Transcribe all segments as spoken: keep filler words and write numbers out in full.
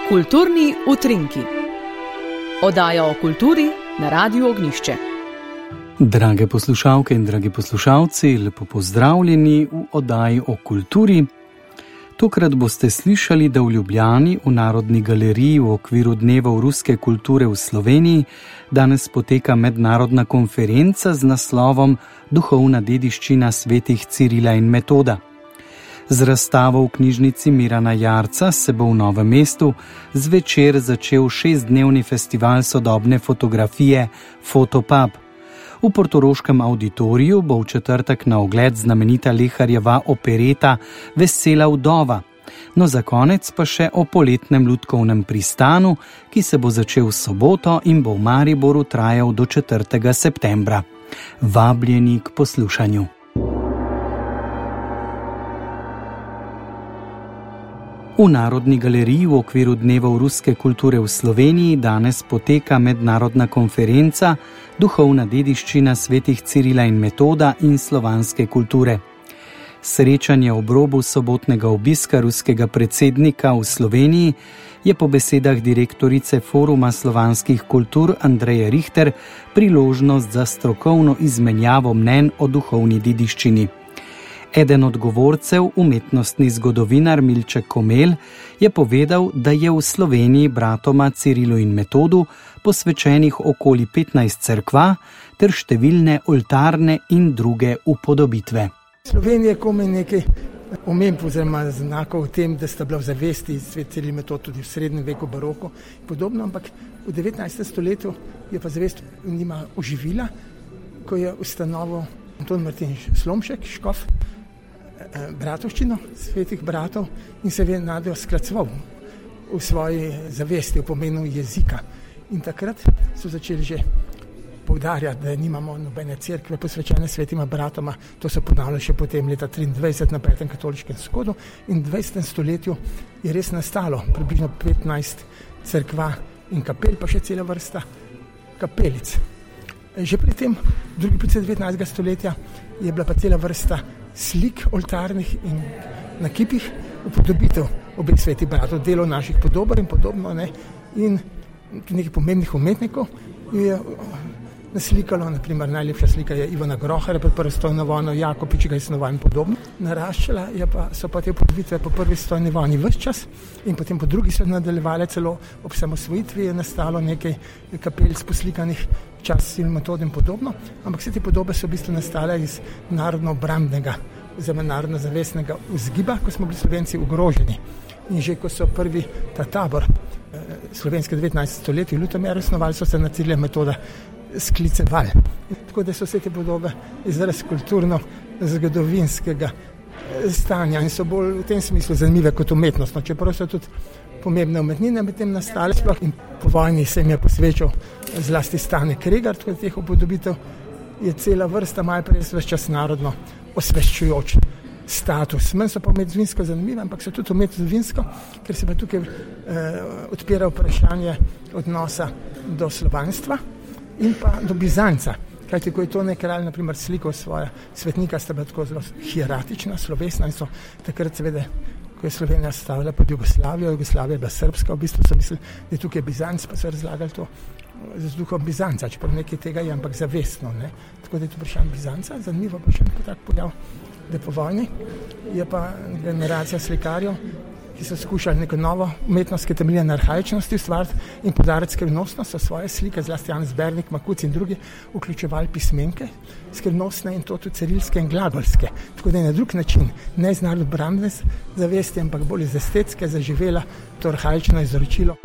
Kulturni utrinki. Oddaja o kulturi na Radiu Ognjišče. Drage poslušalke in dragi poslušalci, lepo pozdravljeni v oddaji o kulturi. Tokrat boste slišali, da v Ljubljani v Narodni galeriji v okviru Dnevov ruske kulture v Sloveniji danes poteka mednarodna konferenca z naslovom Duhovna dediščina svetih Cirila in Metoda. Z razstavo v knjižnici Mirana Jarca se bo v Novem mestu zvečer začel šestdnevni festival sodobne fotografije Fotopub. V portoroškem auditoriju bo v četrtek na ogled znamenita Leharjeva opereta Vesela vdova. No, za konec pa še o poletnem lutkovnem pristanu, ki se bo začel v soboto in bo v Mariboru trajal do četrtega septembra. Vabljeni k poslušanju. V Narodni galeriji v okviru Dnevov ruske kulture v Sloveniji danes poteka mednarodna konferenca Duhovna dediščina svetih Cirila in Metoda in slovanske kulture. Srečanje ob robu sobotnega obiska ruskega predsednika v Sloveniji je po besedah direktorice Foruma slovanskih kultur Andreje Richter priložnost za strokovno izmenjavo mnenj o duhovni dediščini. Eden od govorcev, umetnostni zgodovinar Milček Komelj, je povedal, da je v Sloveniji bratoma Cirilu in Metodu posvečenih okoli petnajst cerkva ter številne oltarne in druge upodobitve. Slovenija je komaj nekaj omemb oziroma znakov o tem, da sta bila v zavesti svet Ciril in Metod tudi v srednjem veku, baroku in podobno, ampak v devetnajstem stoletju je pa zavest njima oživila, ko je ustanovil Anton Martin Slomšek, škof, bratovščino svetih bratov in se je nadjo sklacoval v svoji zavesti, v pomenu jezika. In takrat so začeli že poudarjati, da nimamo nobene cerkve posvečene svetima bratoma. To so ponavljali še potem leta triindvajset na petem katoliškem shodu in v dvajsetem stoletju je res nastalo približno petnajst cerkva in kapel, pa še cela vrsta kapelic. Že pri tem, drugi polovici devetnajstega stoletja, je bila pa cela vrsta slik oltarnih in na kipih upodobitev obeh svetih bratov, delo naših podobar in podobno, ne? In nekaj pomembnih umetnikov je naslikalo, naprimer najlepša slika je Ivana Groharja pred prvo stojno vojno, Jakopič ga je snoval in podobno. Naraščala je pa, so pa te upodobitve po prvi stojni vojni ves čas in potem po drugi so nadaljevale, celo ob samosvojitvi je nastalo nekaj kapelic poslikanih čas Ciril in Metod in podobno, ampak vse te podobe so v bistvu nastale iz narodno-obrambnega oziroma narodno-zavestnega vzgiba, ko smo bili Slovenci ogroženi. In že ko so prvi ta tabor eh, slovenske devetnajstega stoletja v Ljutomeru osnovali, so se na Cirila in Metoda sklicevali. Tako da so vse te podobe izraz kulturno-zgodovinskega stanja in so bolj v tem smislu zanimive kot umetnostno, čeprav so tudi pomembne umetnine med tem nastale. Sploh in po vojni se jim je posvečal zlasti Stane Kregar, tako da teh upodobitev je cela vrsta, malo prej ves čas narodno osveščujoč status. Menj so pa umetnovinsko zanimive, ampak so tudi umetnovinsko, ker se pa tukaj eh, odpira vprašanje odnosa do slovanstva in pa do Bizanca. Kajti, ko je to nek kralj, na primer, slikal svoja svetnika, sta bila tako zelo hieratična, slovesna in so takrat seveda, ko je Slovenija stavila pod Jugoslavijo, Jugoslavija je bila srbska, v bistvu so mislili, da je tukaj Bizanc, pa so razlagali to z duhom Bizanca, čeprav nekaj tega je, ampak zavestno, ne. Tako da je to vprašanje Bizanca, zanimivo pa še nekaj tak pojav, da po vojni je pa generacija slikarjev, ki so skušali neko novo umetnost, ki temelji na arhaičnosti ustvariti in podariti skrivnostnost, so svoje slike, zlasti Janez Bernik, Makuc in drugi, vključevali pismenke, skrivnostne in to tudi cirilske in glagolske. Tako da je na drug način, ne iz narodno-obrambne zavesti, ampak bolj iz estetske zaživela to arhaično izročilo.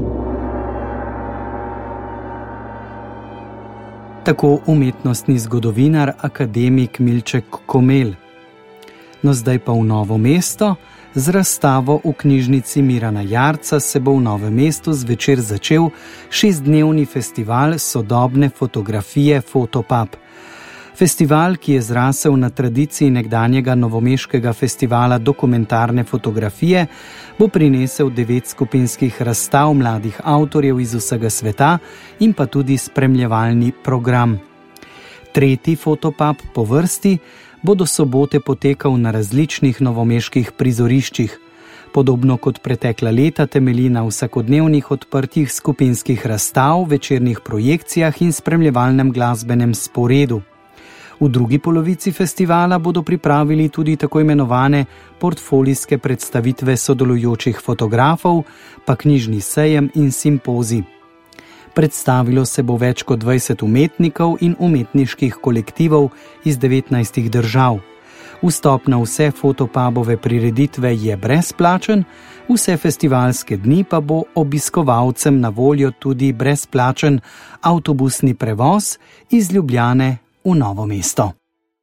Tako umetnostni zgodovinar akademik Milček Komelj. No, zdaj pa v Novo mesto. Z razstavo v knjižnici Mirana Jarca se bo v Novem mestu zvečer začel šestdnevni festival sodobne fotografije Fotopub. Festival, ki je zrasel na tradiciji nekdanjega novomeškega festivala dokumentarne fotografije, bo prinesel devet skupinskih razstav mladih avtorjev iz vsega sveta in pa tudi spremljevalni program. Tretji Fotopub po vrsti bo do sobote potekal na različnih novomeških prizoriščih. Podobno kot pretekla leta temelji na vsakodnevnih odprtih skupinskih razstav, večernih projekcijah in spremljevalnem glasbenem sporedu. V drugi polovici festivala bodo pripravili tudi tako imenovane portfolijske predstavitve sodelujočih fotografov, pa knjižni sejem in simpozij. Predstavilo se bo več kot dvajset umetnikov in umetniških kolektivov iz devetnajstih držav. Vstop na vse fotopubove prireditve je brezplačen, vse festivalske dni pa bo obiskovalcem na voljo tudi brezplačen avtobusni prevoz iz Ljubljane v Novo mesto.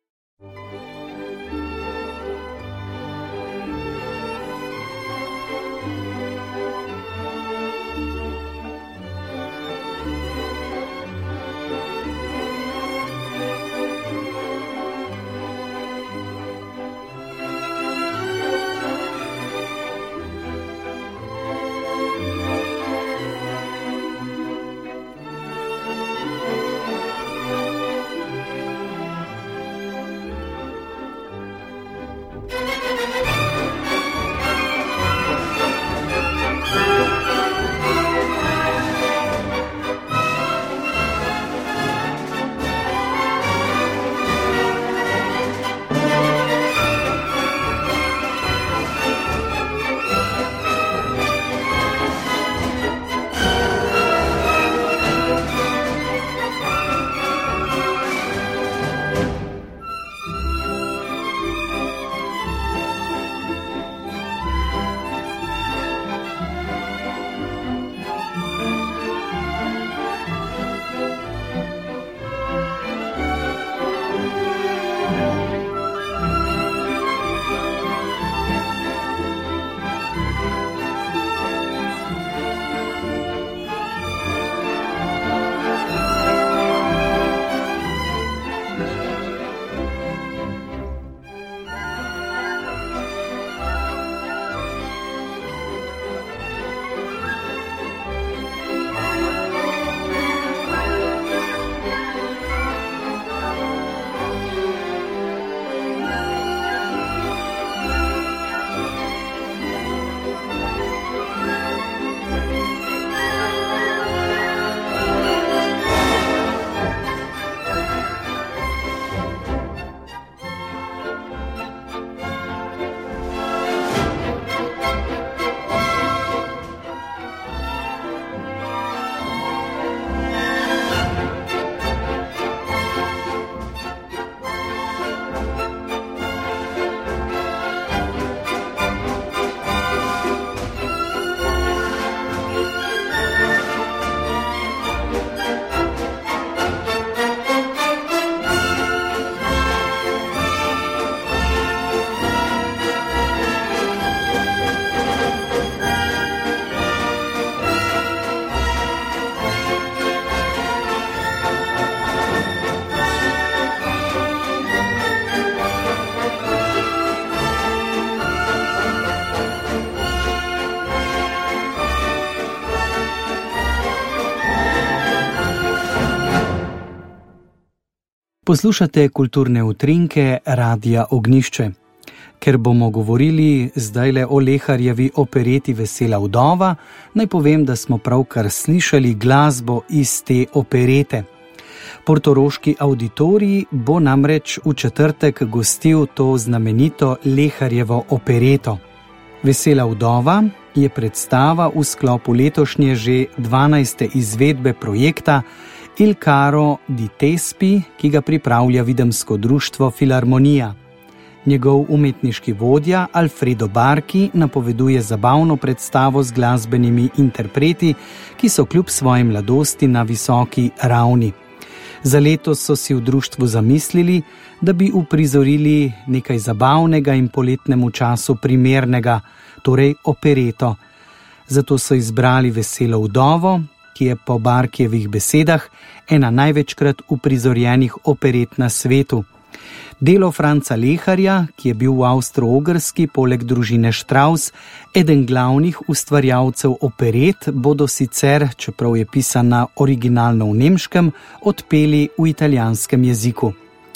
Poslušate kulturne utrinke Radia Ognjišče. Ker bomo govorili zdajle o Leharjevi opereti Vesela vdova, naj povem, da smo pravkar slišali glasbo iz te operete. Portoroški avditorij bo namreč v četrtek gostil to znamenito Leharjevo opereto. Vesela vdova je predstava v sklopu letošnje že dvanajste izvedbe projekta Il Caro di Tespi, ki ga pripravlja videmsko društvo Filharmonija. Njegov umetniški vodja Alfredo Barchi napoveduje zabavno predstavo z glasbenimi interpreti, ki so kljub svoji mladosti na visoki ravni. Za letos so si v društvu zamislili, da bi uprizorili nekaj zabavnega in poletnemu času primernega, torej opereto. Zato so izbrali Veselo vdovo, ki je po Barkijevih besedah ena največkrat uprizorjenih operet na svetu. Delo Franca Leharja, ki je bil v Avstro-Ogrski poleg družine Strauss eden glavnih ustvarjalcev operet, bodo sicer, čeprav je pisana originalno v nemškem, odpeli v italijanskem jeziku.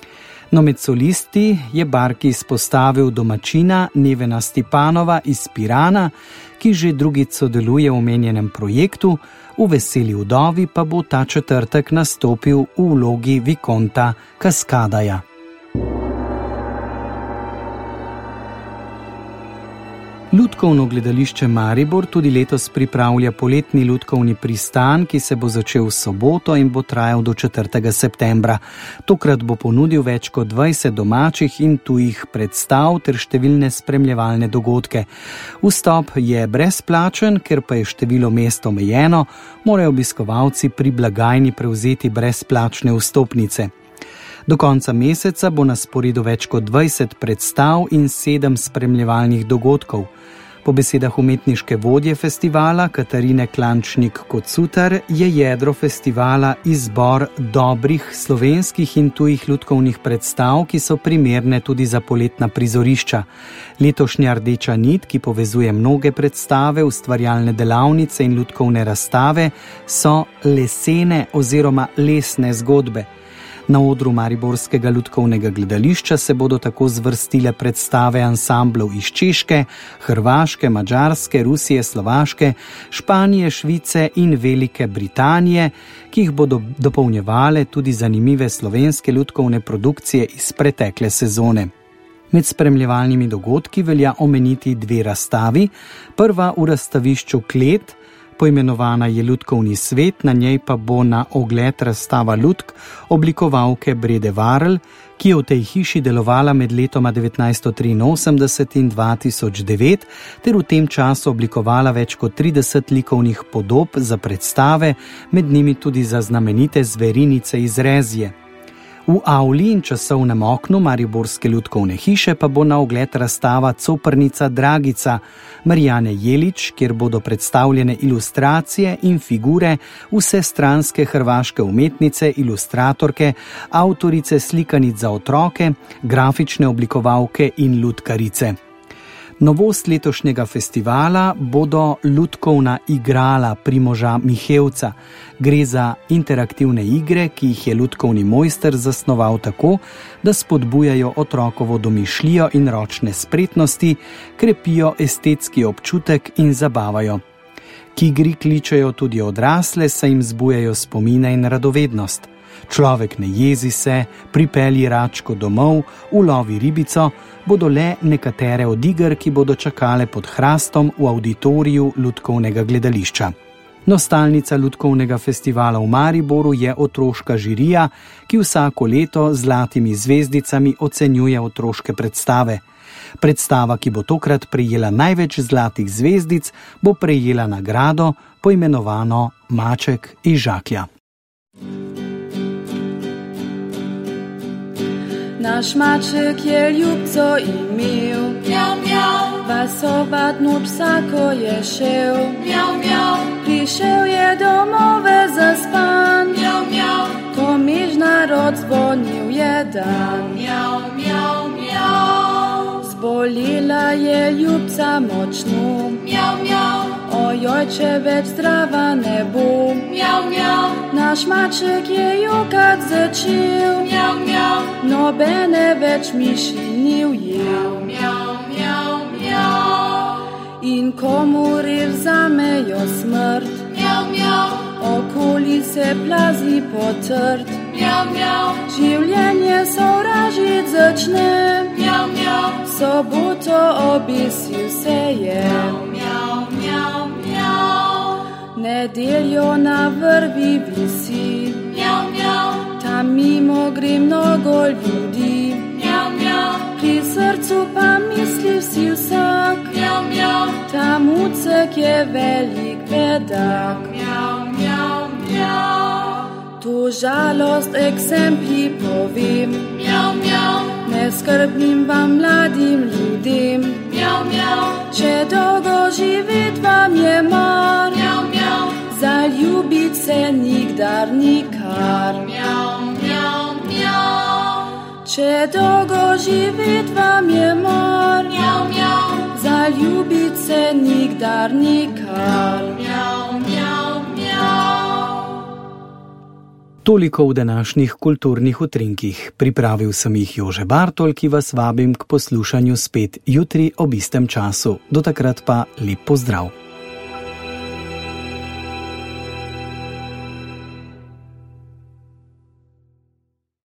No, med solisti je Barki izpostavil domačina Nevena Stipanova iz Pirana, ki že drugič sodeluje v omenjenem projektu, v Veseli vdovi pa bo ta četrtek nastopil v vlogi vikonta Kaskadaja. Lutkovno gledališče Maribor tudi letos pripravlja poletni lutkovni pristan, ki se bo začel v soboto in bo trajal do četrtega septembra. Tokrat bo ponudil več kot dvajset domačih in tujih predstav ter številne spremljevalne dogodke. Vstop je brezplačen, ker pa je število mest omejeno, morajo obiskovalci pri blagajni prevzeti brezplačne vstopnice. Do konca meseca bo na sporedu več kot dvajset predstav in sedem spremljevalnih dogodkov. Po besedah umetniške vodje festivala Katarine Klančnik-Kocutar je jedro festivala izbor dobrih slovenskih in tujih lutkovnih predstav, ki so primerne tudi za poletna prizorišča. Letošnja rdeča nit, ki povezuje mnoge predstave, ustvarjalne delavnice in lutkovne razstave, so lesene oziroma lesne zgodbe. Na odru Mariborskega lutkovnega gledališča se bodo tako zvrstile predstave ansamblov iz Češke, Hrvaške, Madžarske, Rusije, Slovaške, Španije, Švice in Velike Britanije, ki jih bodo dopolnjevale tudi zanimive slovenske lutkovne produkcije iz pretekle sezone. Med spremljevalnimi dogodki velja omeniti dve razstavi. Prva v razstavišču Klet, poimenovana je Lutkovni svet, na njej pa bo na ogled razstava lutk oblikovalke Brede Varl, ki je v tej hiši delovala med letoma devetnajststo triinosemdeset in dva tisoč devet, ter v tem času oblikovala več kot trideset likovnih podob za predstave, med njimi tudi za znamenite zverinice iz Rezije. V avli in časovnem oknu Mariborske lutkovne hiše pa bo na ogled razstava Coprnica Dragica Marijane Jelič, kjer bodo predstavljene ilustracije in figure vsestranske hrvaške umetnice, ilustratorke, avtorice slikanic za otroke, grafične oblikovalke in lutkarice. Novost letošnjega festivala bodo lutkovna igrala Primoža Mihevca. Gre za interaktivne igre, ki jih je lutkovni mojster zasnoval tako, da spodbujajo otrokovo domišljijo in ročne spretnosti, krepijo estetski občutek in zabavajo. K igri kličejo tudi odrasle, saj jim zbujajo spomine in radovednost. Človek ne jezi se, pripelji račko domov, ulovi ribico, bodo le nekatere od iger, ki bodo čakale pod hrastom v auditoriju lutkovnega gledališča. No, stalnica lutkovnega festivala v Mariboru je otroška žirija, ki vsako leto z zlatimi zvezdicami ocenjuje otroške predstave. Predstava, ki bo tokrat prejela največ zlatih zvezdic, bo prejela nagrado, poimenovano Maček iz žaklja. Naš maček je ljubco imel, mjau, mjau, vasovat noč vsako je šel, mjau, mjau, prišel je domove zaspan, mjau, mjau, ko mežnarod zvonil je dan, mjau, mjau, mjau, zbolila je ljubca močno, mjau, mjau, ojojče več zdrava ne bo, mjau, mjau, naš maček je jokat začel, mjau, mjau, nobene več miši ni ujel, mjau, mjau, mjau, in komori vzamejo smrt, mjau, mjau, okoli se plazi potrt, mjau, mjau, življenje sovražit začne, mjau, mjau, soboto obesil se je, mjau, mjau, mjau, nedeljo na vrvi visi, mjau, mjau, tam mimo gre mnogo ljudi, mjau, mjau, pri srcu pa misli vsi vsak, mjau, mjau, ta mucek je velik bedak, mjau, mjau, mjau, to žalost eksempli povem, mjau, mjau, neskrbnim vam mladim ljudem, mjau, mjau, če dolgo živit vam je mar, mjau, mjau, zaljubit se nikdar nikar, mjau, mjau, mjau, če dolgo živit vam je mar, mjau, mjau, zaljubit se nikdar nikar, mjau, mjau, mjau. Toliko v današnjih kulturnih utrinkih. Pripravil sem jih Jože Bartol, ki vas vabim k poslušanju spet jutri ob istem času. Do takrat pa lep pozdrav.